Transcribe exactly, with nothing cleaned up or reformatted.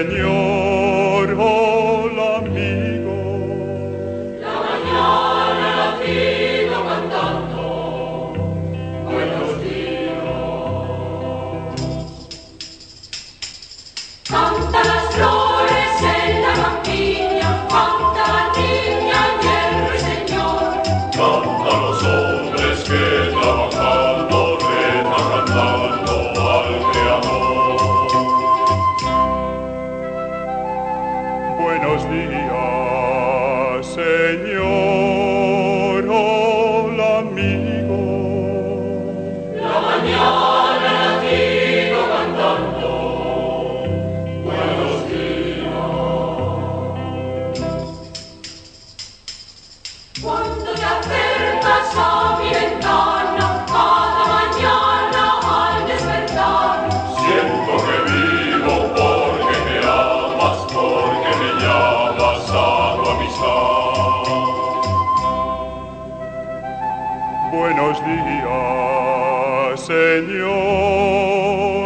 Señor, hola amigo. La mañana ha nacido cantando, buenos días. Canta las flores en la campiña, canta la niña y el ruiseñor. Canta los hombres que trabajando rezan cantando al Creador. Buenos días, Señor, hola amigo. La mañana ha nacido cantando, buenos días. Cuando te acercas a mi ventana, cada mañana al despertar, Siento que vivo porque me amas, porque me llamas a tu amistad. Buenos días, Señor.